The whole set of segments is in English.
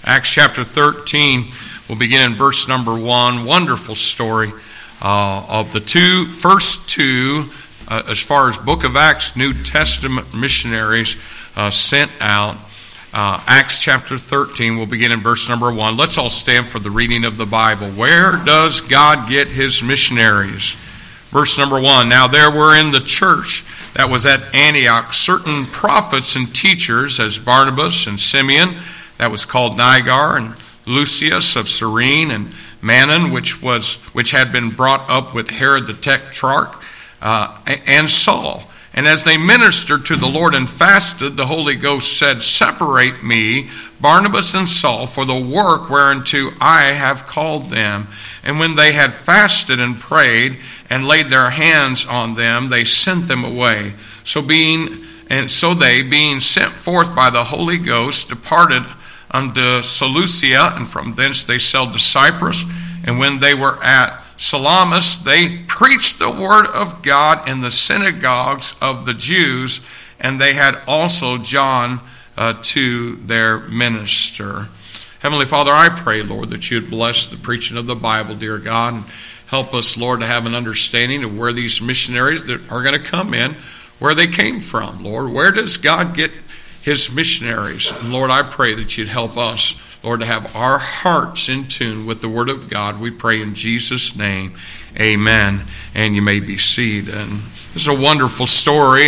Acts chapter 13, we'll begin in verse number 1. Wonderful story of the first two, as far as Book of Acts, New Testament missionaries sent out. Acts chapter 13, we'll begin in verse number 1. Let's all stand for the reading of the Bible. Where does God get his missionaries? Verse number 1. Now there were in the church that was at Antioch certain prophets and teachers, as Barnabas and Simeon, that was called Niger, and Lucius of Cyrene, and Manon, which had been brought up with Herod the Tetrarch, and Saul. And as they ministered to the Lord and fasted, the Holy Ghost said, Separate me, Barnabas and Saul, for the work whereunto I have called them. And when they had fasted and prayed and laid their hands on them, they sent them away. So they, being sent forth by the Holy Ghost, departed unto Seleucia, and from thence they sailed to Cyprus. And when they were at Salamis, they preached the word of God in the synagogues of the Jews, and they had also John to their minister. Heavenly Father, I pray, Lord, that you'd bless the preaching of the Bible, dear God, and help us, Lord, to have an understanding of where these missionaries that are going to come in, where they came from, Lord. Where does God get his missionaries? And Lord, I pray that you'd help us, Lord, to have our hearts in tune with the Word of God. We pray in Jesus' name, amen. And you may be seated. And this is a wonderful story.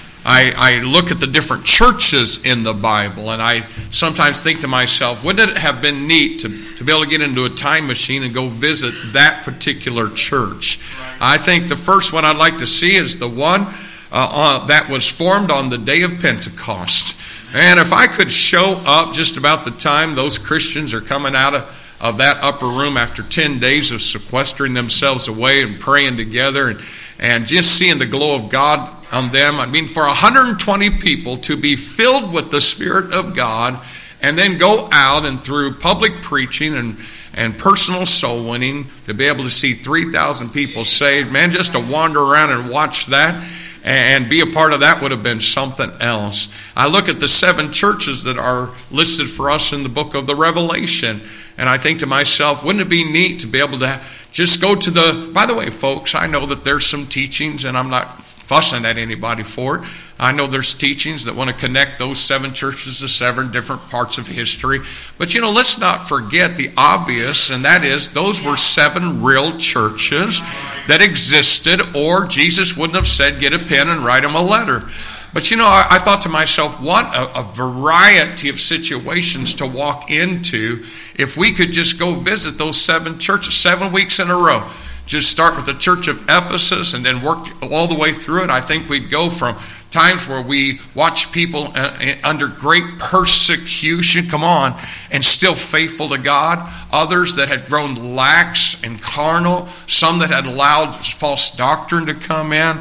I look at the different churches in the Bible, and I sometimes think to myself, wouldn't it have been neat to be able to get into a time machine and go visit that particular church? I think the first one I'd like to see is the one that was formed on the day of Pentecost. And if I could show up just about the time those Christians are coming out of that upper room after 10 days of sequestering themselves away and praying together and just seeing the glow of God on them. I mean, for 120 people to be filled with the Spirit of God and then go out and through public preaching and personal soul winning to be able to see 3,000 people saved, man, just to wander around and watch that and be a part of that would have been something else. I look at the 7 churches that are listed for us in the book of the Revelation, and I think to myself, wouldn't it be neat to be able to just go to by the way, folks, I know that there's some teachings, and I'm not fussing at anybody for it. I know there's teachings that want to connect those 7 churches to 7 different parts of history. But, let's not forget the obvious, and that is those were 7 real churches that existed, or Jesus wouldn't have said, get a pen and write them a letter. But, I thought to myself, what a variety of situations to walk into if we could just go visit those 7 churches 7 weeks in a row. Just start with the church of Ephesus and then work all the way through it. I think we'd go from times where we watch people under great persecution, and still faithful to God. Others that had grown lax and carnal. Some that had allowed false doctrine to come in.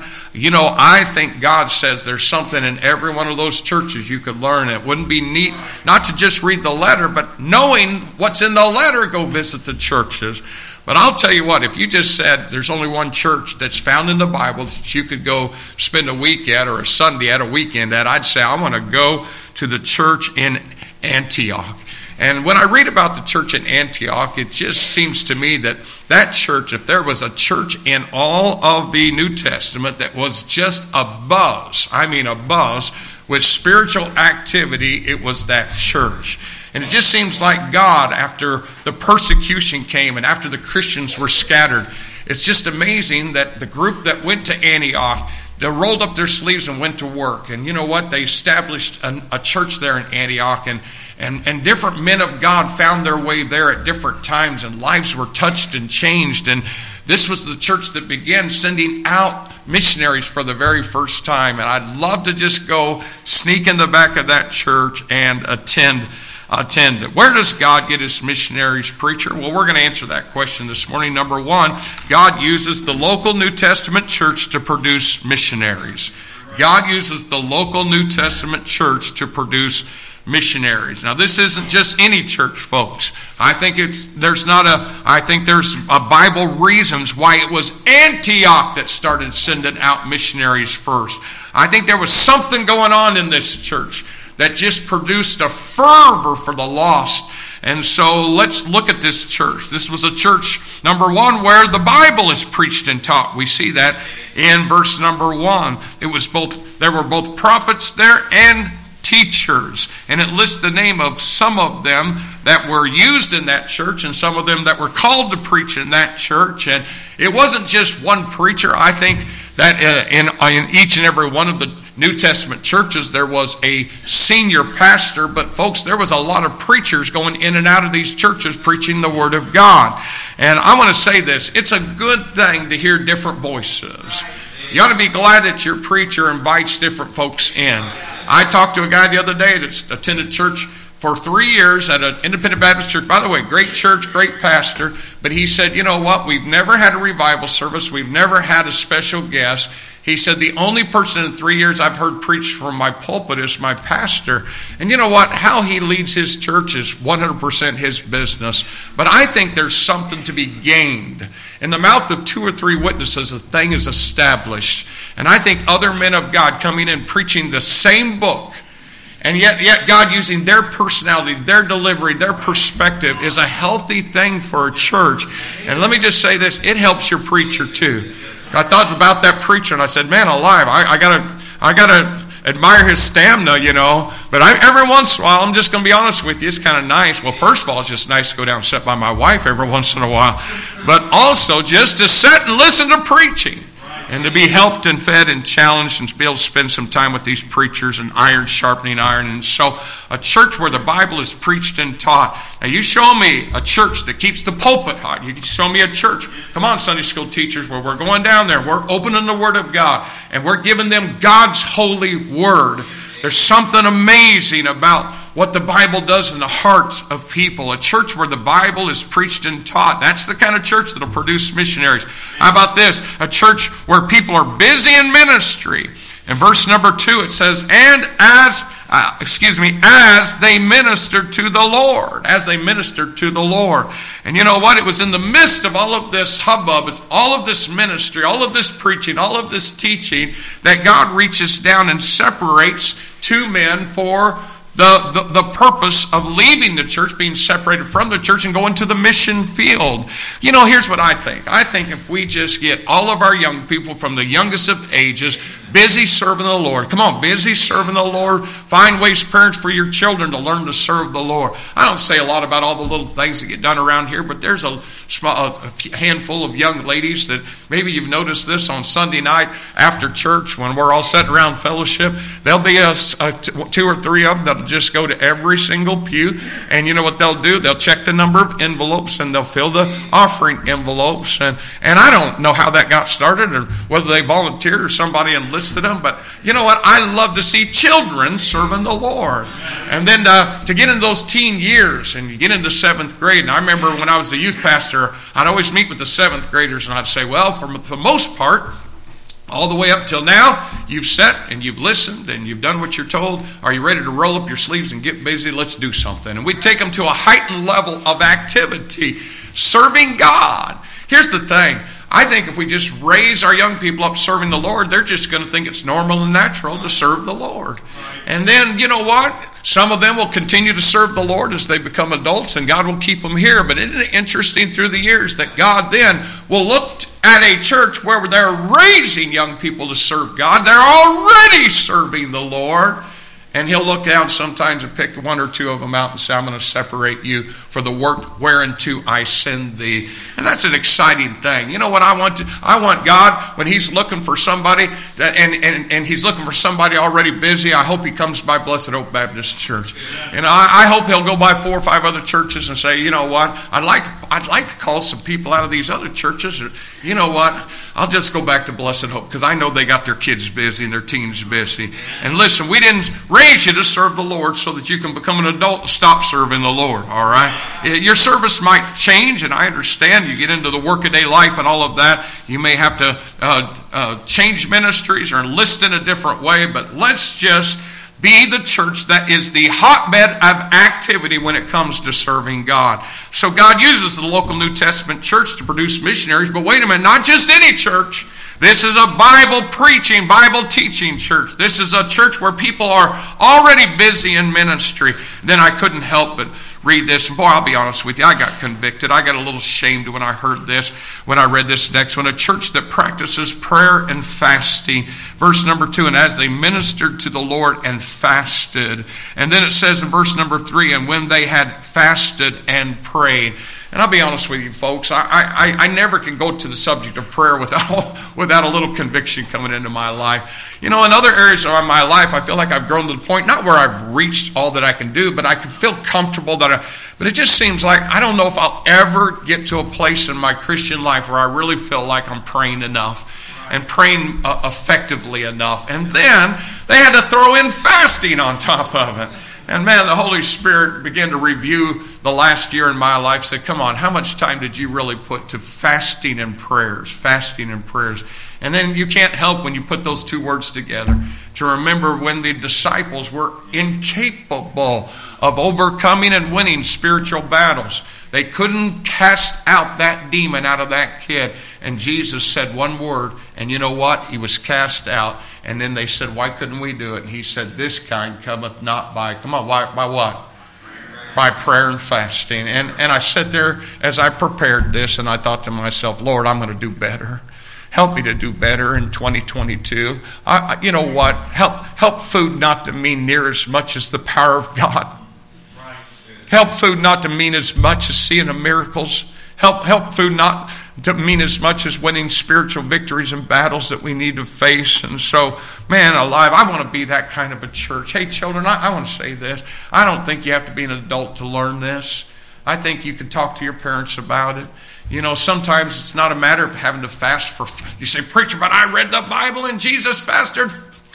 I think God says there's something in every one of those churches you could learn. It wouldn't be neat not to just read the letter, but knowing what's in the letter, go visit the churches. But I'll tell you what, if you just said there's only one church that's found in the Bible that you could go spend a week at or a Sunday at, a weekend at, I'd say I want to go to the church in Antioch. And when I read about the church in Antioch, it just seems to me that church, if there was a church in all of the New Testament that was just a buzz with spiritual activity, it was that church. And it just seems like God, after the persecution came and after the Christians were scattered, it's just amazing that the group that went to Antioch, they rolled up their sleeves and went to work. And you know what? They established a church there in Antioch, and different men of God found their way there at different times, and lives were touched and changed. And this was the church that began sending out missionaries for the very first time. And I'd love to just go sneak in the back of that church and attend it. Where does God get his missionaries, preacher? Well, we're going to answer that question this morning. Number 1, God uses the local New Testament church to produce missionaries. God uses the local New Testament church to produce missionaries. Now, this isn't just any church, folks. I think there's Bible reasons why it was Antioch that started sending out missionaries first. I think there was something going on in this church that just produced a fervor for the lost And so let's look at this church. This was a church, number one, where the Bible is preached and taught. We see that in verse number 1. There were both prophets there and teachers. And it lists the name of some of them that were used in that church and some of them that were called to preach in that church. And it wasn't just one preacher. I think that in each and every one of the New Testament churches there was a senior pastor, but folks, there was a lot of preachers going in and out of these churches preaching the Word of God. And I want to say this, it's a good thing to hear different voices. You ought to be glad that your preacher invites different folks in. I talked to a guy the other day that attended church for 3 years at an independent Baptist church. By the way, great church, great pastor. But he said, you know what, we've never had a revival service. We've never had a special guest. He said, the only person in 3 years I've heard preach from my pulpit is my pastor. And you know what? How he leads his church is 100% his business. But I think there's something to be gained. In the mouth of 2 or 3 witnesses, a thing is established. And I think other men of God coming in preaching the same book, and yet God using their personality, their delivery, their perspective is a healthy thing for a church. And let me just say this, it helps your preacher too. I thought about that preacher and I said, man alive, I gotta admire his stamina, you know. But every once in a while, I'm just going to be honest with you, it's kind of nice. Well, first of all, it's just nice to go down and sit by my wife every once in a while. But also just to sit and listen to preaching. And to be helped and fed and challenged and to be able to spend some time with these preachers and iron sharpening iron. And so a church where the Bible is preached and taught. Now you show me a church that keeps the pulpit hot. You show me a church. Come on, Sunday school teachers, where we're going down there. We're opening the Word of God. And we're giving them God's holy Word. There's something amazing about what the Bible does in the hearts of people. A church where the Bible is preached and taught. That's the kind of church that will produce missionaries. How about this? A church where people are busy in ministry. In verse number 2 it says, and as they ministered to the Lord. As they ministered to the Lord. And you know what? It was in the midst of all of this hubbub, all of this ministry, all of this preaching, all of this teaching, that God reaches down and separates 2 men for the purpose of leaving the church, being separated from the church and going to the mission field. You know, here's what I think. I think if we just get all of our young people from the youngest of ages busy serving the Lord. Come on, busy serving the Lord. Find ways, parents, for your children to learn to serve the Lord. I don't say a lot about all the little things that get done around here, but there's a handful of young ladies that maybe you've noticed this on Sunday night after church when we're all sitting around fellowship. There'll be 2 or 3 of them that'll just go to every single pew, and you know what they'll do? They'll check the number of envelopes and they'll fill the offering envelopes. And I don't know how that got started or whether they volunteered or somebody enlisted them, but you know what? I love to see children serving the Lord. And then to get into those teen years and you get into 7th grade. And I remember when I was the youth pastor, I'd always meet with the 7th graders and I'd say, well, for the most part, all the way up till now, you've sat and you've listened and you've done what you're told. Are you ready to roll up your sleeves and get busy? Let's do something. And we'd take them to a heightened level of activity, serving God. Here's the thing. I think if we just raise our young people up serving the Lord, they're just going to think it's normal and natural to serve the Lord. And then, you know what? Some of them will continue to serve the Lord as they become adults, and God will keep them here. But isn't it interesting through the years that God then will look at a church where they're raising young people to serve God. They're already serving the Lord. And He'll look down sometimes and pick 1 or 2 of them out and say, I'm going to separate you for the work whereunto I send thee. And that's an exciting thing. You know what I want? I want God, when He's looking for somebody, and He's looking for somebody already busy, I hope He comes by Blessed Hope Baptist Church. And I hope He'll go by 4 or 5 other churches and say, you know what? I'd like to call some people out of these other churches. Or, you know what? I'll just go back to Blessed Hope because I know they got their kids busy and their teens busy. And listen, we didn't raise you to serve the Lord so that you can become an adult and stop serving the Lord, all right? Your service might change, and I understand you get into the workaday life and all of that. You may have to change ministries or enlist in a different way, but let's just be the church that is the hotbed of activity when it comes to serving God. So God uses the local New Testament church to produce missionaries, but wait a minute, not just any church. This is a Bible preaching, Bible teaching church. This is a church where people are already busy in ministry. Then I couldn't help but read this. And boy, I'll be honest with you, I got convicted. I got a little shamed when I heard this, when I read this next one. A church that practices prayer and fasting. Verse number 2, and as they ministered to the Lord and fasted. And then it says in verse number 3, and when they had fasted and prayed. And I'll be honest with you, folks, I never can go to the subject of prayer without a little conviction coming into my life. You know, in other areas of my life, I feel like I've grown to the point, not where I've reached all that I can do, but I can feel comfortable but it just seems like I don't know if I'll ever get to a place in my Christian life where I really feel like I'm praying enough and praying effectively enough. And then they had to throw in fasting on top of it. And man, the Holy Spirit began to review the last year in my life, said, come on, how much time did you really put to fasting and prayers? Fasting and prayers. And then you can't help when you put those two words together to remember when the disciples were incapable of overcoming and winning spiritual battles. They couldn't cast out that demon out of that kid. And Jesus said one word, and you know what? He was cast out. And then they said, why couldn't we do it? And he said, this kind cometh not by, come on, by what? By prayer and fasting. And I sat there as I prepared this, and I thought to myself, Lord, I'm going to do better. Help me to do better in 2022. You know what? Help food not to mean near as much as the power of God. Help food not to mean as much as seeing the miracles. Help food not to mean as much as winning spiritual victories and battles that we need to face. And so, man alive, I want to be that kind of a church. Hey, children, I want to say this. I don't think you have to be an adult to learn this. I think you can talk to your parents about it. You know, sometimes it's not a matter of having to fast for, you say, preacher, but I read the Bible and Jesus fasted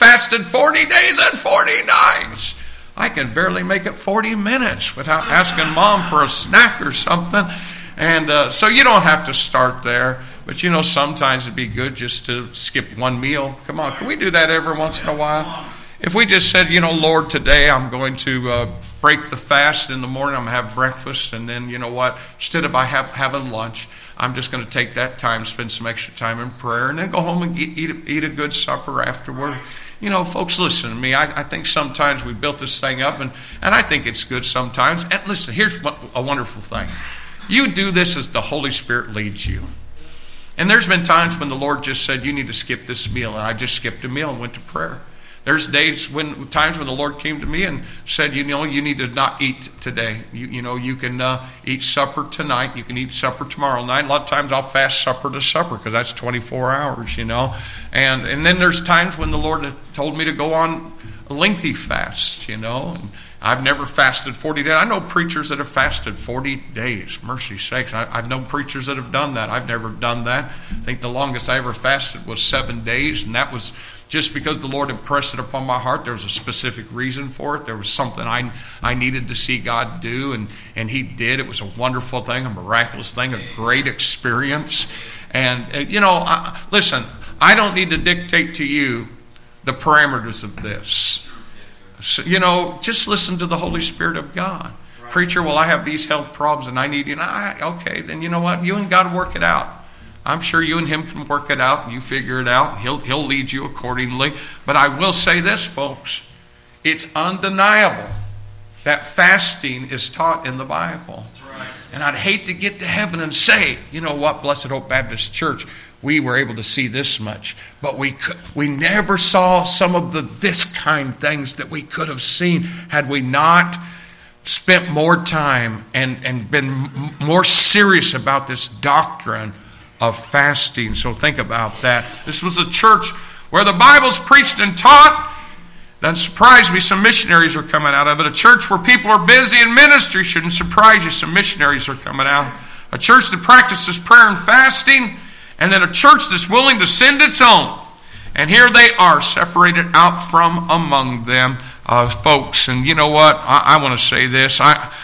40 days and 40 nights. I can barely make it 40 minutes without asking mom for a snack or something. And so you don't have to start there. But you know, sometimes it'd be good just to skip one meal. Come on, can we do that every once in a while? If we just said, you know, Lord, today I'm going to break the fast in the morning. I'm going to have breakfast. And then, you know what, instead of having lunch, I'm just going to take that time, spend some extra time in prayer, and then go home and eat a good supper afterward. You know, folks, listen to me. I think sometimes we built this thing up, and I think it's good sometimes. And listen, here's a wonderful thing. You do this as the Holy Spirit leads you. And there's been times when the Lord just said, you need to skip this meal, and I just skipped a meal and went to prayer. There's times when the Lord came to me and said, you know, you need to not eat today. You know, you can eat supper tonight. You can eat supper tomorrow night. A lot of times I'll fast supper to supper because that's 24 hours, you know. And then there's times when the Lord told me to go on a lengthy fast, you know. And I've never fasted 40 days. I know preachers that have fasted 40 days. Mercy sakes. I've known preachers that have done that. I've never done that. I think the longest I ever fasted was 7 days, and that was just because the Lord impressed it upon my heart. There was a specific reason for it. There was something I needed to see God do, and He did. It was a wonderful thing, a miraculous thing, a great experience. And, you know, listen, I don't need to dictate to you the parameters of this. So, you know, just listen to the Holy Spirit of God. Right. Preacher, well, I have these health problems and I need you. Okay, then you know what? You and God work it out. I'm sure you and Him can work it out and you figure it out. He'll lead you accordingly. But I will say this, folks. It's undeniable that fasting is taught in the Bible. Right. And I'd hate to get to heaven and say, you know what, Blessed Hope Baptist Church, we were able to see this much. But we never saw some of this kind things that we could have seen had we not spent more time and been more serious about this doctrine of fasting. So think about that. This was a church where the Bible's preached and taught. Doesn't surprise me, some missionaries are coming out of it. A church where people are busy in ministry shouldn't surprise you, some missionaries are coming out. A church that practices prayer and fasting, and then a church that's willing to send its own. And here they are, separated out from among them, folks. And you know what? I want to say this.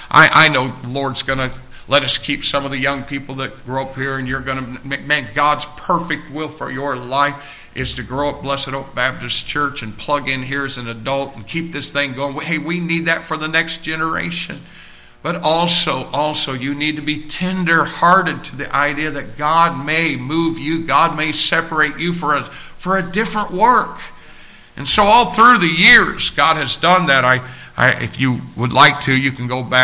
I know the Lord's going to let us keep some of the young people that grow up here, and you're going to, man, God's perfect will for your life is to grow up Blessed Hope Baptist Church and plug in here as an adult and keep this thing going. Hey, we need that for the next generation. But also you need to be tender-hearted to the idea that God may move you, God may separate you for a different work. And so all through the years, God has done that. If you would like to, you can go back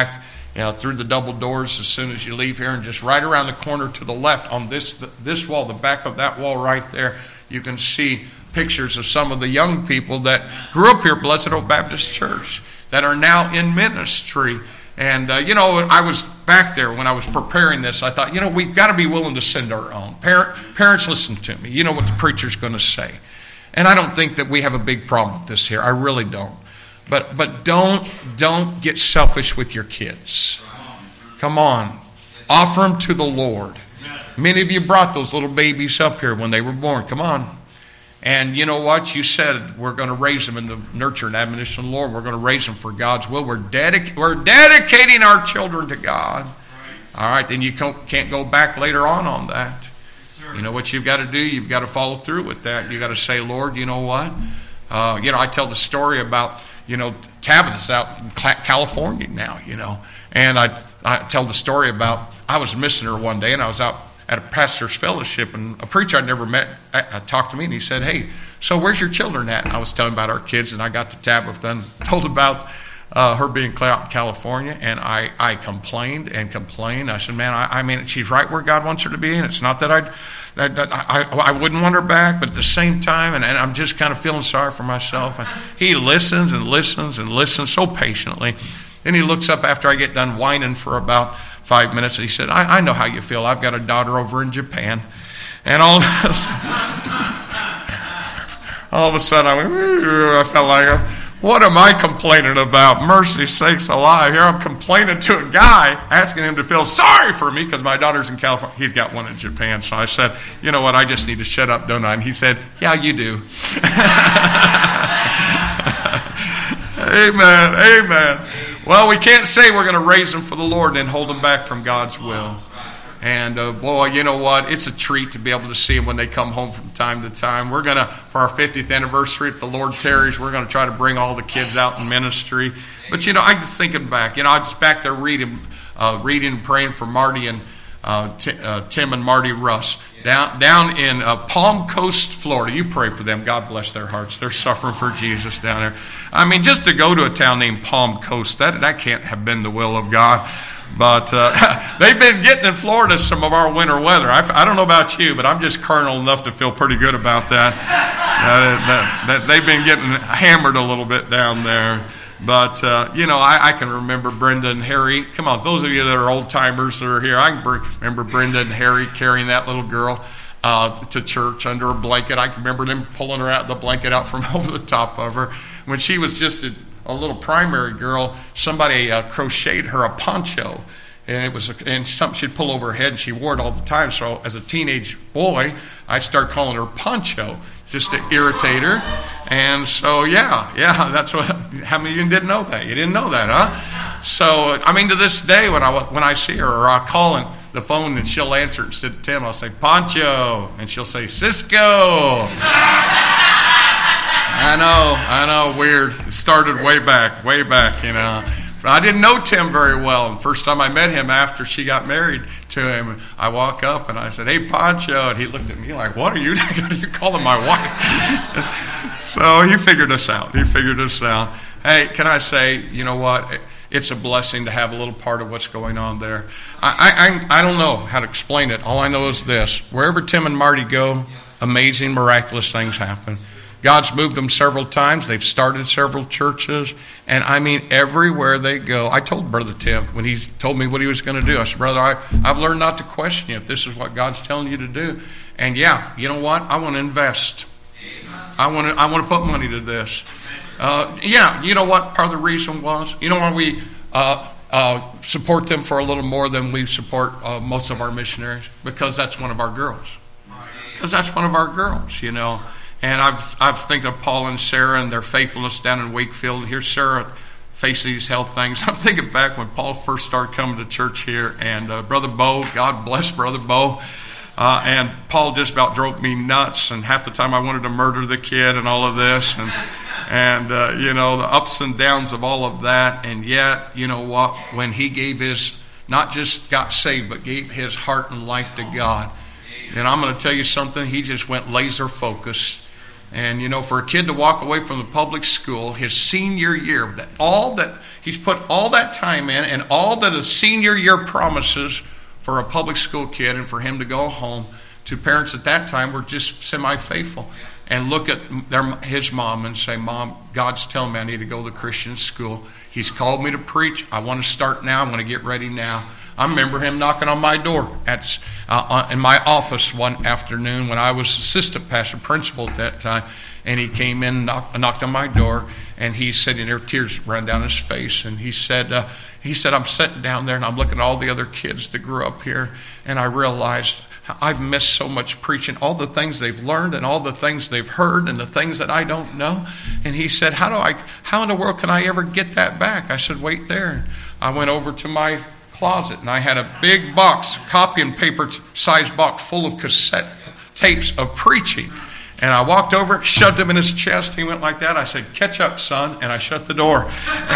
through the double doors as soon as you leave here, and just right around the corner to the left on this wall, the back of that wall right there, you can see pictures of some of the young people that grew up here at Blessed Oak Baptist Church that are now in ministry. And, I was back there when I was preparing this. I thought, we've got to be willing to send our own. Parents, listen to me. You know what the preacher's going to say. And I don't think that we have a big problem with this here. I really don't. But don't get selfish with your kids. Come on. Offer them to the Lord. Many of you brought those little babies up here when they were born. Come on. And you know what? You said we're going to raise them in the nurture and admonition of the Lord. We're going to raise them for God's will. We're dedicating our children to God. All right, then you can't go back later on that. You know what you've got to do? You've got to follow through with that. You've got to say, Lord, you know what? I tell the story about, Tabitha's out in California now, And I tell the story about, I was missing her one day, and I was out at a pastor's fellowship, and a preacher I'd never met talked to me, and he said, hey, so where's your children at? And I was telling about our kids, and I got to Tabitha and told about her being out in California, and I complained and complained. I said, man, I mean, she's right where God wants her to be, and it's not that I wouldn't want her back, but at the same time, and I'm just kind of feeling sorry for myself. And he listens and listens and listens so patiently. Then he looks up after I get done whining for about 5 minutes, and he said, I know how you feel. I've got a daughter over in Japan. And all of a sudden, I felt like, what am I complaining about? Mercy sakes alive. Here I'm complaining to a guy, asking him to feel sorry for me because my daughter's in California. He's got one in Japan. So I said, you know what, I just need to shut up, don't I? And he said, yeah, you do. Amen, amen. Well, we can't say we're going to raise them for the Lord and then hold them back from God's will. And boy, you know what? It's a treat to be able to see them when they come home from time to time. We're going to, for our 50th anniversary, if the Lord tarries, we're going to try to bring all the kids out in ministry. But, I was thinking back. I was back there reading and praying for Marty and Tim and Marty Russ down in Palm Coast, Florida. You pray for them. God bless their hearts. They're suffering for Jesus down there. I mean, just to go to a town named Palm Coast, that can't have been the will of God. But they've been getting in Florida some of our winter weather. I don't know about you, but I'm just carnal enough to feel pretty good about that. That they've been getting hammered a little bit down there. But, I can remember Brenda and Harry. Come on, those of you that are old-timers that are here, I can remember Brenda and Harry carrying that little girl to church under a blanket. I can remember them pulling her out, the blanket out from over the top of her. When she was just a little primary girl, somebody crocheted her a poncho. And it was something she'd pull over her head, and she wore it all the time. So as a teenage boy, I started calling her Poncho just to irritate her. And so, yeah, that's what. How many of you didn't know that? You didn't know that, huh? So, to this day, when I see her, or I call the phone and she'll answer instead of Tim, I'll say Poncho, and she'll say Cisco. I know, weird. It started way back. I didn't know Tim very well. The first time I met him after she got married to him, I walk up and I said, hey, Poncho. And he looked at me like, what are you calling my wife? So he figured us out. Hey, can I say, you know what? It's a blessing to have a little part of what's going on there. I don't know how to explain it. All I know is this. Wherever Tim and Marty go, amazing, miraculous things happen. God's moved them several times. They've started several churches. And everywhere they go. I told Brother Tim when he told me what he was going to do. I said, brother, I've learned not to question you if this is what God's telling you to do. And yeah, you know what? I want to invest. I want to put money to this. You know what part of the reason was? You know why we support them for a little more than we support most of our missionaries? Because that's one of our girls. And I was thinking of Paul and Sarah and their faithfulness down in Wakefield. Here's Sarah facing these health things. I'm thinking back when Paul first started coming to church here, and Brother Bo, God bless Brother Bo, and Paul just about drove me nuts, and half the time I wanted to murder the kid and all of this, and the ups and downs of all of that. And yet, you know what, when he gave not just got saved, but gave his heart and life to God, and I'm going to tell you something, he just went laser focused. And, for a kid to walk away from the public school, his senior year, all that he's put all that time in and all that a senior year promises for a public school kid, and for him to go home to parents at that time were just semi-faithful and look at his mom and say, Mom, God's telling me I need to go to Christian school. He's called me to preach. I want to start now. I'm going to get ready now. I remember him knocking on my door in my office one afternoon when I was assistant pastor, principal at that time, and he came in, knocked on my door, and he's sitting there, tears ran down his face, and he said, I'm sitting down there and I'm looking at all the other kids that grew up here, and I realized I've missed so much preaching, all the things they've learned and all the things they've heard and the things that I don't know. And he said, how in the world can I ever get that back? I said, wait there. I went over to my closet and I had a big box, copy and paper size box full of cassette tapes of preaching. And I walked over, shoved him in his chest. He went like that. I said, catch up, son. And I shut the door.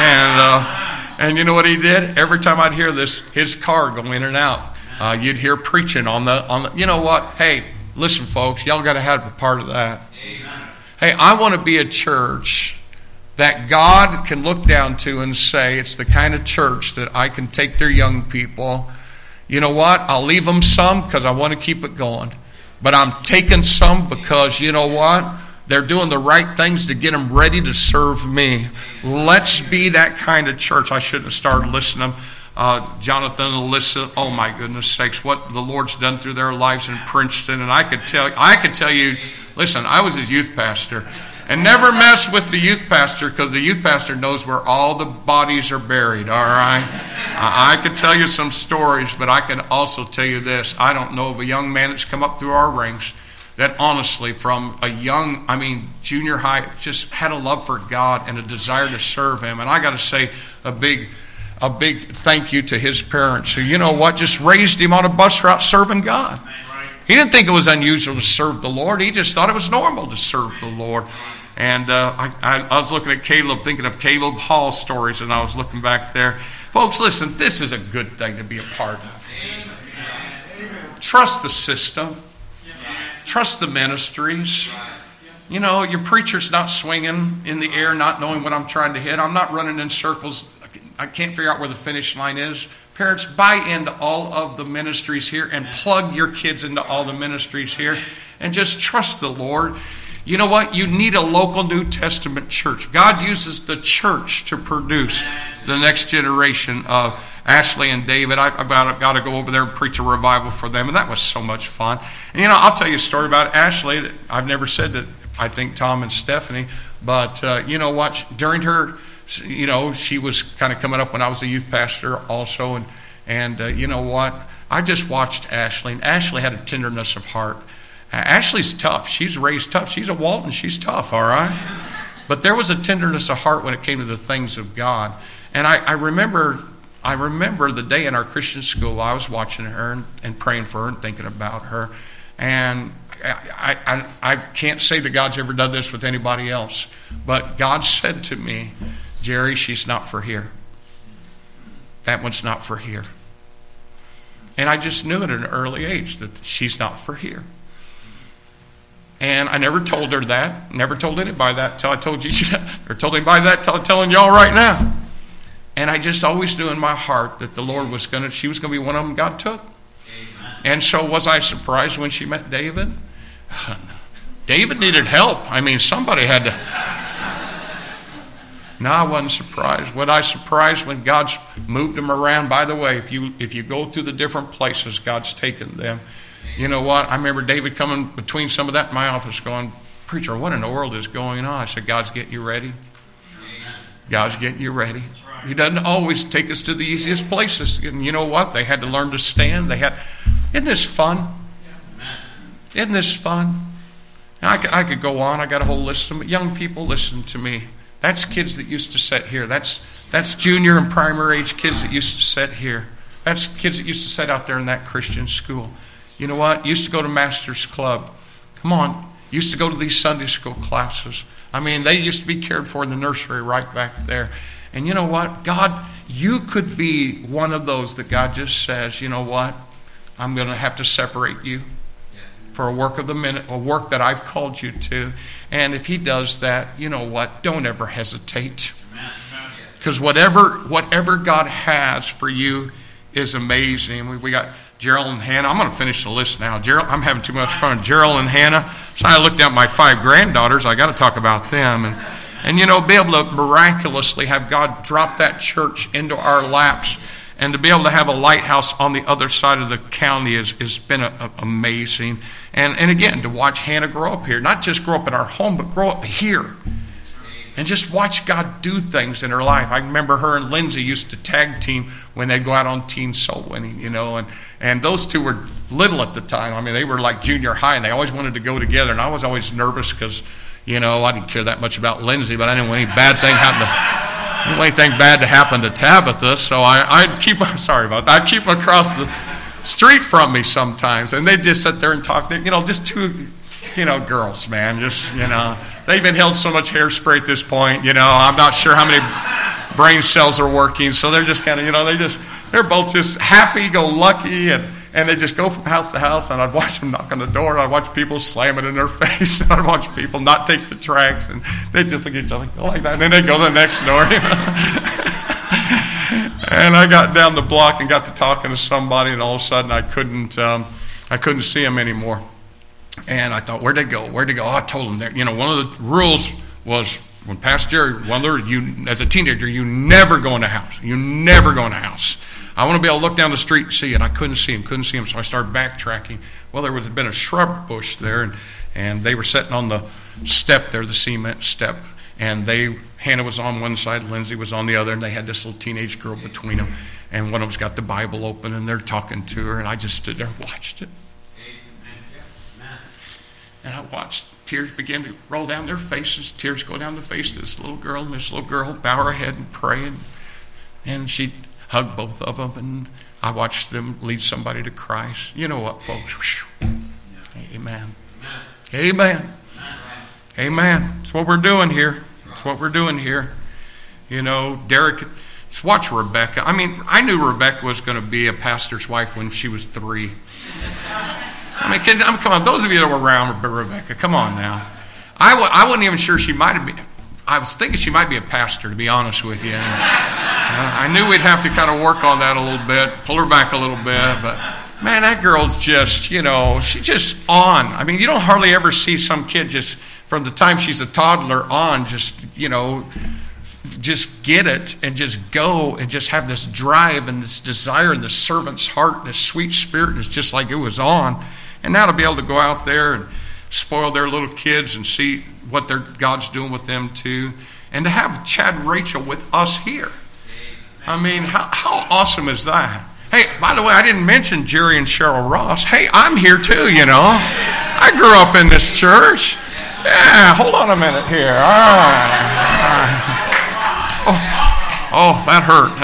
And you know what he did? Every time I'd hear his car go in and out, you'd hear preaching on the. You know what? Hey, listen, folks. Y'all got to have a part of that. Amen. Hey, I want to be a church that God can look down to and say, it's the kind of church that I can take their young people. You know what? I'll leave them some because I want to keep it going. But I'm taking some because, you know what? They're doing the right things to get them ready to serve me. Let's be that kind of church. I shouldn't have started listening. Jonathan and Alyssa, oh my goodness sakes, what the Lord's done through their lives in Princeton. And I could tell you, listen, I was his youth pastor. And never mess with the youth pastor, because the youth pastor knows where all the bodies are buried, all right? I could tell you some stories, but I can also tell you this. I don't know of a young man that's come up through our ranks that honestly from junior high, just had a love for God and a desire to serve him. And I got to say a big thank you to his parents who, you know what, just raised him on a bus route serving God. He didn't think it was unusual to serve the Lord. He just thought it was normal to serve the Lord. And I was looking at Caleb, thinking of Caleb Hall stories, and I was looking back there. Folks, listen, this is a good thing to be a part of. Amen. Trust the system. Trust the ministries. You know, your preacher's not swinging in the air, not knowing what I'm trying to hit. I'm not running in circles. I can't figure out where the finish line is. Parents, buy into all of the ministries here and plug your kids into all the ministries here and just trust the Lord. You know what? You need a local New Testament church. God uses the church to produce the next generation of Ashley and David. I've got to go over there and preach a revival for them, and that was so much fun. And you know, I'll tell you a story about Ashley that I've never said that I think Tom and Stephanie, but you know what? During her, you know, she was kind of coming up when I was a youth pastor also, and you know what? I just watched Ashley, and Ashley had a tenderness of heart. Ashley's tough. She's raised tough. She's a Walton. She's tough, all right? But there was a tenderness of heart when it came to the things of God. And I remember the day in our Christian school, I was watching her and praying for her and thinking about her. And I can't say that God's ever done this with anybody else. But God said to me, Jerry, she's not for here. That one's not for here. And I just knew at an early age that she's not for here. And I never told her that, never told anybody that until I told you, or told anybody that until I'm telling y'all right now. And I just always knew in my heart that the Lord she was going to be one of them God took. Amen. And so was I surprised when she met David? David needed help. I mean, somebody had to. No, I wasn't surprised. Was I surprised when God's moved them around? By the way, if you go through the different places God's taken them, you know what? I remember David coming between some of that in my office going, Preacher, what in the world is going on? I said, God's getting you ready. God's getting you ready. He doesn't always take us to the easiest places. And you know what? They had to learn to stand. Isn't this fun? Isn't this fun? I could go on. I got a whole list of them. But young people, listen to me. That's kids that used to sit here. That's junior and primary age kids that used to sit here. That's kids that used to sit out there in that Christian school. You know what? Used to go to Master's Club. Come on. Used to go to these Sunday school classes. I mean, they used to be cared for in the nursery right back there. And you know what? God, you could be one of those that God just says, you know what? I'm going to have to separate you. for a work of the minute, a work that I've called you to. And if he does that, you know what? Don't ever hesitate. Because whatever God has for you is amazing. We got Gerald and Hannah. I'm going to finish the list now. Gerald, I'm having too much fun. Gerald and Hannah. So I looked at my 5 granddaughters. I got to talk about them. And you know, be able to miraculously have God drop that church into our laps, and to be able to have a lighthouse on the other side of the county has been amazing. And again, to watch Hannah grow up here, not just grow up in our home, but grow up here. And just watch God do things in her life. I remember her and Lindsay used to tag team when they'd go out on teen soul winning, you know. And those two were little at the time. I mean, they were like junior high, and they always wanted to go together. And I was always nervous because, you know, I didn't care that much about Lindsay, but I didn't want any bad thing to happen to Tabitha. So I'd keep across the street from me sometimes, and they'd just sit there and talk. You know, just two, you know, girls, man. Just, you know. They've inhaled so much hairspray at this point, you know, I'm not sure how many brain cells are working, so they're just kind of, you know, they're both just happy-go-lucky, and they just go from house to house, and I'd watch them knock on the door, and I'd watch people slam it in their face, and I'd watch people not take the tracks, and they'd just look at each other like that, and then they'd go to the next door, you know. And I got down the block and got to talking to somebody, and all of a sudden I couldn't see them anymore. And I thought, where'd they go? Oh, I told them that. You know, one of the rules was when Pastor Jerry, you as a teenager, you never go in a house. You never go in a house. I want to be able to look down the street and see, and I couldn't see him. So I started backtracking. Well, there had been a shrub bush there, and they were sitting on the step there, the cement step. And Hannah was on one side, Lindsay was on the other, and they had this little teenage girl between them. And one of them's got the Bible open, and they're talking to her, and I just stood there and watched it. And I watched tears begin to roll down their faces. Tears go down the face of this little girl. And this little girl bow her head and pray. And she'd hug both of them. And I watched them lead somebody to Christ. You know what, folks? Amen. Amen. Amen. It's what we're doing here. It's what we're doing here. You know, Derek, just watch Rebecca. I mean, I knew Rebecca was going to be a pastor's wife when she was 3. I mean, come on, those of you that were around Rebecca, come on now. I wasn't even sure she might have been. I was thinking she might be a pastor, to be honest with you. I knew we'd have to kind of work on that a little bit, pull her back a little bit. But, man, that girl's just, you know, she's just on. I mean, you don't hardly ever see some kid just from the time she's a toddler on just, you know, just get it and just go and just have this drive and this desire in the servant's heart, this sweet spirit is just like it was on. And now to be able to go out there and spoil their little kids and see what God's doing with them too. And to have Chad and Rachel with us here. I mean, how awesome is that? Hey, by the way, I didn't mention Jerry and Cheryl Ross. Hey, I'm here too, you know. I grew up in this church. Yeah, hold on a minute here. All right. Oh, that hurt,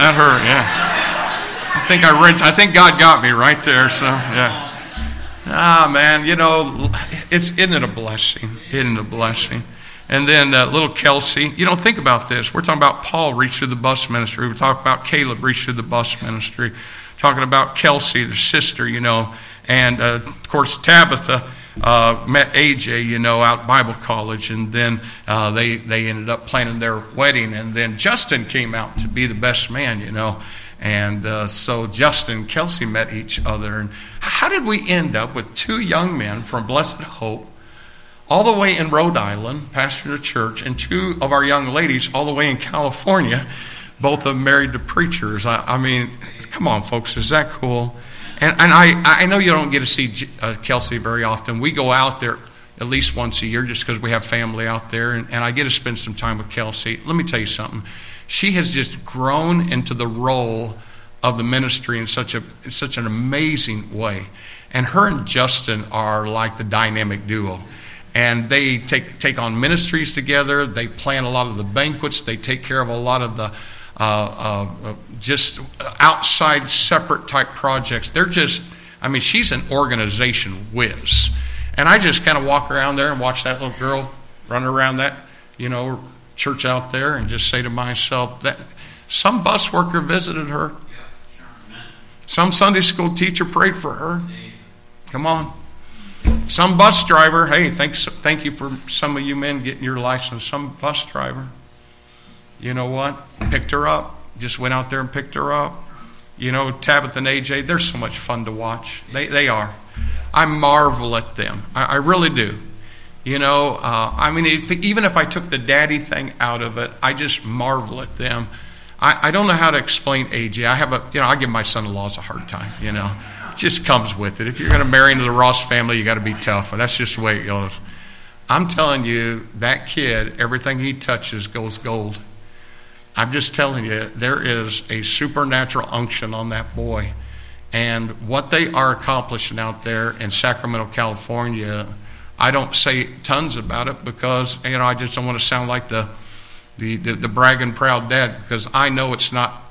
yeah. I think God got me right there, so, yeah. Man, you know, isn't it a blessing? Isn't it a blessing? And then little Kelsey, you know, think about this. We're talking about Paul reached through the bus ministry. We're talking about Caleb reached through the bus ministry. Talking about Kelsey, their sister, you know. And, of course, Tabitha met AJ, you know, out Bible college. And then they ended up planning their wedding. And then Justin came out to be the best man, you know. And so Justin and Kelsey met each other. And how did we end up with 2 young men from Blessed Hope all the way in Rhode Island, pastoring a church, and 2 of our young ladies all the way in California, both of them married to preachers? I mean, come on, folks, is that cool? And I know you don't get to see Kelsey very often. We go out there at least once a year just because we have family out there, and I get to spend some time with Kelsey. Let me tell you something. She has just grown into the role of the ministry in such an amazing way. And her and Justin are like the dynamic duo. And they take on ministries together. They plan a lot of the banquets. They take care of a lot of the just outside separate type projects. They're just, I mean, she's an organization whiz. And I just kind of walk around there and watch that little girl run around that, you know, church out there and just say to myself that some bus worker visited her. Some Sunday school teacher prayed for her. Come on. Some bus driver, hey, thank you for some of you men getting your license. Some bus driver, you know what? Picked her up. Just went out there and picked her up. You know, Tabitha and AJ, they're so much fun to watch. They are. I marvel at them. I really do. You know, I mean, even if I took the daddy thing out of it, I just marvel at them. I don't know how to explain AJ. I give my son-in-laws a hard time, you know. It just comes with it. If you're going to marry into the Ross family, you got to be tough. That's just the way it goes. I'm telling you, that kid, everything he touches goes gold. I'm just telling you, there is a supernatural unction on that boy. And what they are accomplishing out there in Sacramento, California, I don't say tons about it because, you know, I just don't want to sound like the bragging proud dad, because I know it's not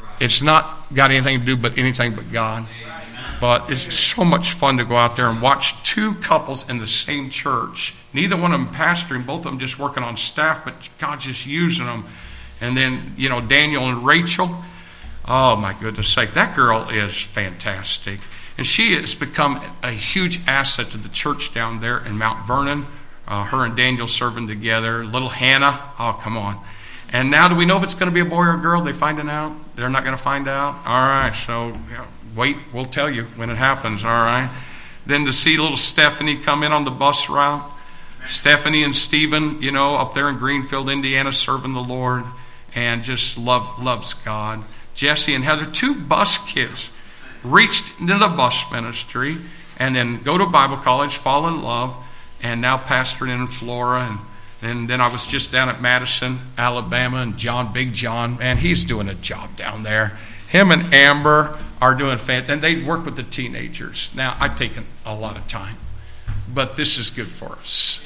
got anything to do but anything but God. But it's so much fun to go out there and watch two couples in the same church, neither one of them pastoring, both of them just working on staff, but God just using them. And then, you know, Daniel and Rachel, oh my goodness sake, that girl is fantastic. And she has become a huge asset to the church down there in Mount Vernon. Her and Daniel serving together. Little Hannah, oh come on. And now do we know if it's going to be a boy or a girl? They finding out? They're not going to find out? All right, so wait, we'll tell you when it happens, all right? Then to see little Stephanie come in on the bus route. Stephanie and Stephen, you know, up there in Greenfield, Indiana, serving the Lord. And just loves God. Jesse and Heather, two bus kids, reached into the bus ministry and then go to Bible college, fall in love, and now pastoring in Florida. And then I was just down at Madison, Alabama, and Big John, man, he's doing a job down there. Him and Amber are doing fantastic. And they work with the teenagers. Now, I've taken a lot of time, but this is good for us.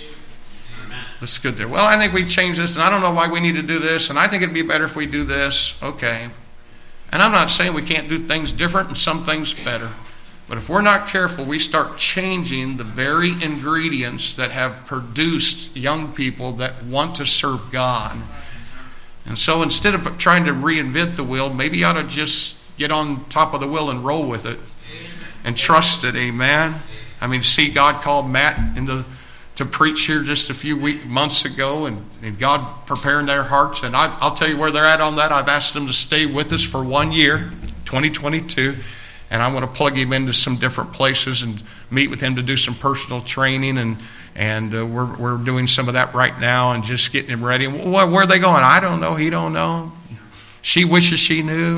It's good there. Well, I think we change this, and I don't know why we need to do this, and I think it'd be better if we do this. Okay. And I'm not saying we can't do things different and some things better. But if we're not careful, we start changing the very ingredients that have produced young people that want to serve God. And so instead of trying to reinvent the wheel, maybe you ought to just get on top of the wheel and roll with it and trust it. Amen. I mean, see, God called Matt to preach here just a few months ago, and God preparing their hearts. And I'll tell you where they're at on that. I've asked them to stay with us for 1 year, 2022, and I want to plug him into some different places and meet with him to do some personal training, and we're doing some of that right now and just getting him ready. Where are they going? I don't know. He don't know. She wishes she knew.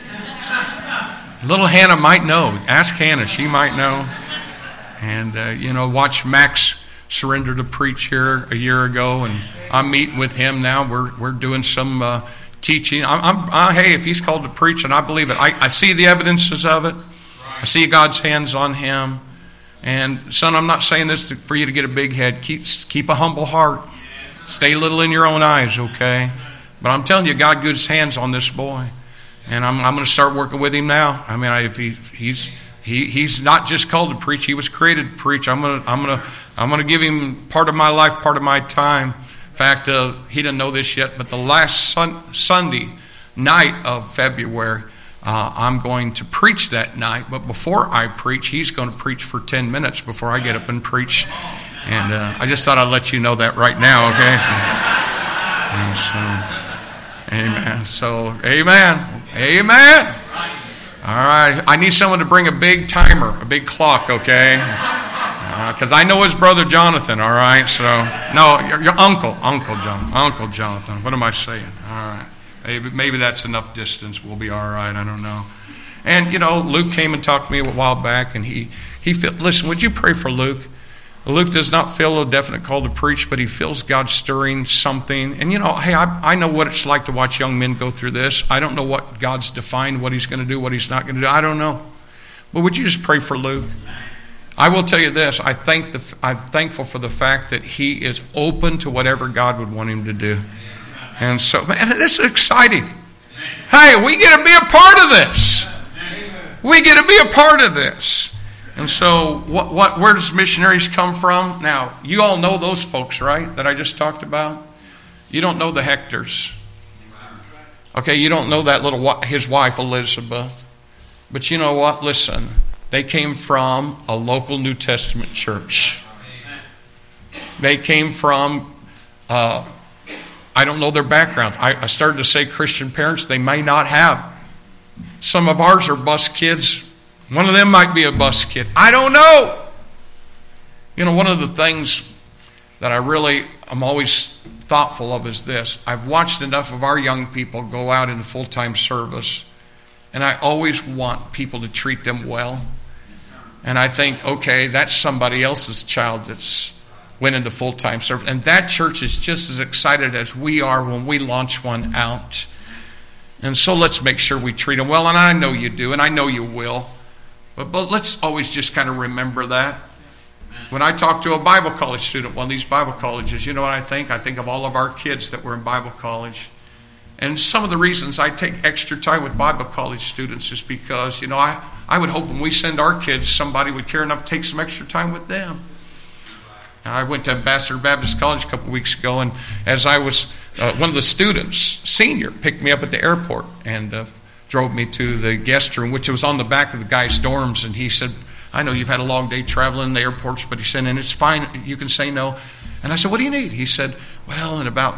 Little Hannah might know. Ask Hannah. She might know. And, watch Max surrendered to preach here a year ago, and I'm meeting with him now. We're doing some teaching. Hey, if he's called to preach, and I believe it, I see the evidences of it. I see God's hands on him. And son, I'm not saying this for you to get a big head. Keep a humble heart. Stay little in your own eyes, okay? But I'm telling you, God got His hands on this boy, and I'm going to start working with him now. I mean, if he's not just called to preach; he was created to preach. I'm going to give him part of my life, part of my time. In fact, he didn't know this yet, but the last Sunday night of February, I'm going to preach that night. But before I preach, he's going to preach for 10 minutes before I get up and preach. And I just thought I'd let you know that right now, okay? Amen. So, amen. All right. I need someone to bring a big timer, a big clock, okay? Because I know his brother Jonathan, all right? So, no, your Uncle Jonathan. What am I saying? All right. Maybe that's enough distance. We'll be all right. I don't know. And, Luke came and talked to me a while back, and he listen, would you pray for Luke? Luke does not feel a definite call to preach, but he feels God stirring something. And, hey, I know what it's like to watch young men go through this. I don't know what God's defined, what he's going to do, what he's not going to do. I don't know. But would you just pray for Luke? I will tell you this. I'm thankful for the fact that he is open to whatever God would want him to do. And so, man, this is exciting. Hey, we get to be a part of this. We get to be a part of this. And so, where does missionaries come from? Now, you all know those folks, right, that I just talked about? You don't know the Hectors. Okay, you don't know that his wife, Elizabeth. But you know what? Listen, They came from a local New Testament church. They came from, I don't know their backgrounds. I started to say Christian parents. They may not have. Some of ours are bus kids. One of them might be a bus kid. I don't know. You know, one of the things that I'm always thoughtful of is this. I've watched enough of our young people go out into full-time service, and I always want people to treat them well. And I think, okay, that's somebody else's child that's went into full-time service. And that church is just as excited as we are when we launch one out. And so let's make sure we treat them well. And I know you do, and I know you will. But let's always just kind of remember that. When I talk to a Bible college student, one of these Bible colleges, you know what I think? I think of all of our kids that were in Bible college. And some of the reasons I take extra time with Bible college students is because, you know, I would hope when we send our kids, somebody would care enough to take some extra time with them. I went to Ambassador Baptist College a couple of weeks ago, and as I was, one of the students, senior, picked me up at the airport and drove me to the guest room, which was on the back of the guy's dorms, and he said, I know you've had a long day traveling in the airports, but he said, and it's fine, you can say no. And I said, what do you need? He said, well, in about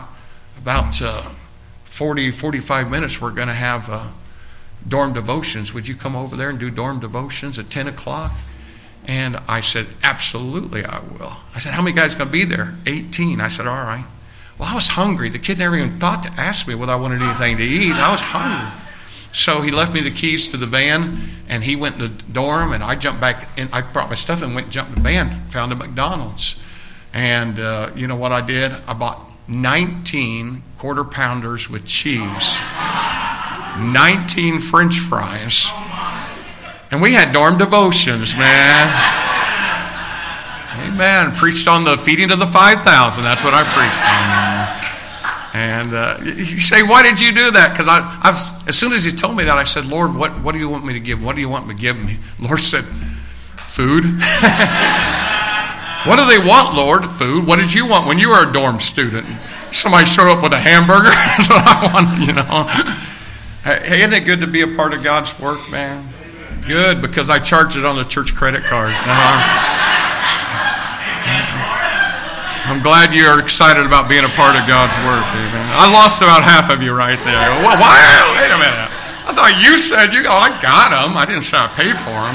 45 minutes, we're going to have dorm devotions. Would you come over there and do dorm devotions at 10 o'clock? And I said, absolutely, I will. I said, how many guys are going to be there? 18. I said, all right. Well, I was hungry. The kid never even thought to ask me whether I wanted anything to eat. I was hungry. So he left me the keys to the van, and he went to the dorm, and I jumped back, and I brought my stuff and went and jumped in the van, found a McDonald's. And you know what I did? I bought 19 quarter pounders with cheese, 19 French fries, and we had dorm devotions, man. Amen. Preached on the feeding of the 5,000. That's what I preached on, man. And you say, why did you do that? Because I was, as soon as he told me that, I said, Lord, what do you want me to give? What do you want me to give me? Lord said, food. What do they want, Lord? Food. What did you want when you were a dorm student? Somebody showed up with a hamburger. That's what I wanted, you know. Hey, isn't it good to be a part of God's work, man? Good, because I charged it on the church credit card. I'm glad you're excited about being a part of God's work. Amen. I lost about half of you right there. Well, why? Wait a minute. I thought you said I got them. I didn't say I paid for them.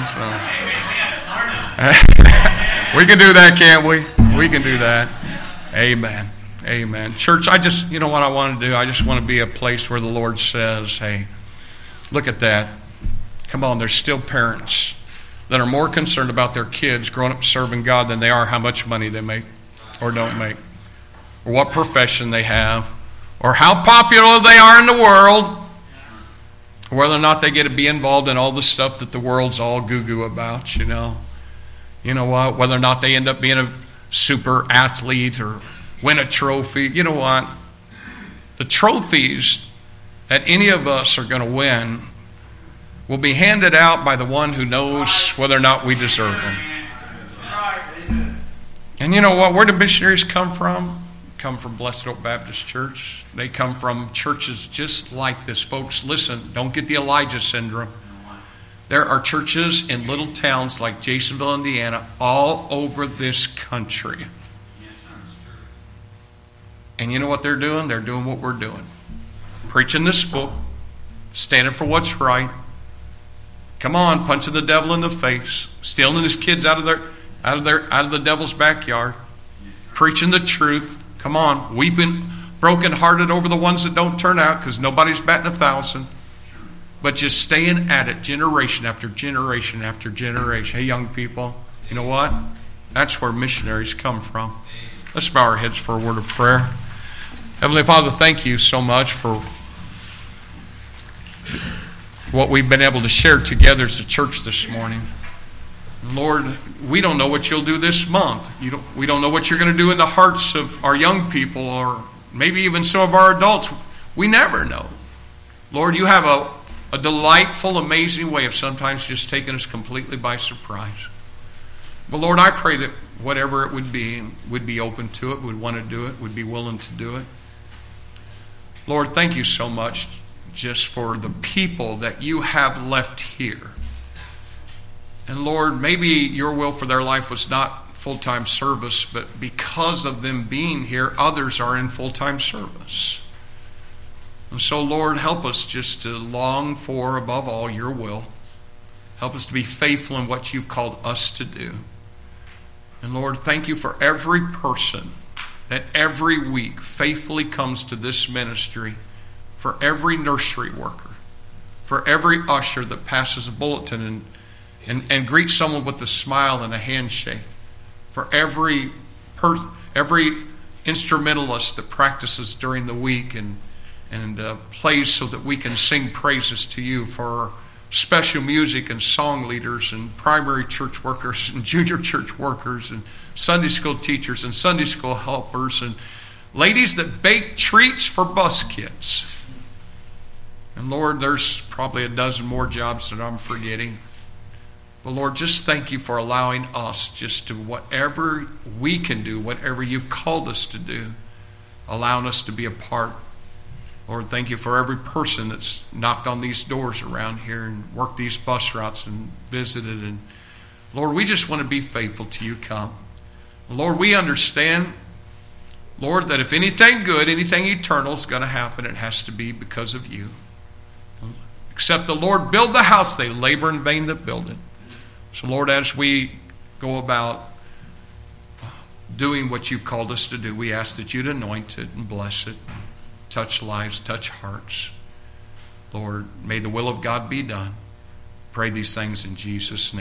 So we can do that, can't we? We can do that. Amen. Amen. Church, you know what I want to do? I just want to be a place where the Lord says, hey, look at that. Come on, there's still parents that are more concerned about their kids growing up serving God than they are how much money they make or don't make, or what profession they have, or how popular they are in the world, or whether or not they get to be involved in all the stuff that the world's all goo-goo about, you know. You know what? Whether or not they end up being a super athlete or win a trophy. You know what? The trophies that any of us are going to win will be handed out by the one who knows whether or not we deserve them. And you know what? Where do missionaries come from? Come from Blessed Oak Baptist Church. They come from churches just like this. Folks, listen, don't get the Elijah syndrome. There are churches in little towns like Jasonville, Indiana, all over this country. And you know what they're doing? They're doing what we're doing. Preaching this book, standing for what's right. Come on, punching the devil in the face, stealing his kids out of the devil's backyard, preaching the truth. Come on, weeping, brokenhearted over the ones that don't turn out because nobody's batting 1,000. But just staying at it, generation after generation after generation. Hey, young people, you know what? That's where missionaries come from. Let's bow our heads for a word of prayer. Heavenly Father, thank you so much for what we've been able to share together as a church this morning. Lord, we don't know what you'll do this month. We don't know what you're going to do in the hearts of our young people or maybe even some of our adults. We never know. Lord, you have a delightful, amazing way of sometimes just taking us completely by surprise. But Lord, I pray that whatever it would be open to it, would want to do it, would be willing to do it. Lord, thank you so much just for the people that you have left here And Lord, maybe your will for their life was not full-time service, but because of them being here, others are in full-time service. And so, Lord, help us just to long for, above all, your will. Help us to be faithful in what you've called us to do. And Lord, thank you for every person that every week faithfully comes to this ministry, for every nursery worker, for every usher that passes a bulletin and greets someone with a smile and a handshake, for every instrumentalist that practices during the week and plays so that we can sing praises to you, for special music and song leaders and primary church workers and junior church workers and Sunday school teachers and Sunday school helpers and ladies that bake treats for bus kids. And Lord, there's probably a dozen more jobs that I'm forgetting. But Lord, just thank you for allowing us just to, whatever we can do, whatever you've called us to do, allowing us to be a part. Lord, thank you for every person that's knocked on these doors around here and worked these bus routes and visited. And Lord, we just want to be faithful to you. Come. Lord, we understand, Lord, that if anything good, anything eternal is going to happen, it has to be because of you. Except the Lord build the house, they labor in vain that build it. So Lord, as we go about doing what you've called us to do, we ask that you'd anoint it and bless it. Touch lives, touch hearts. Lord, may the will of God be done. Pray these things in Jesus' name.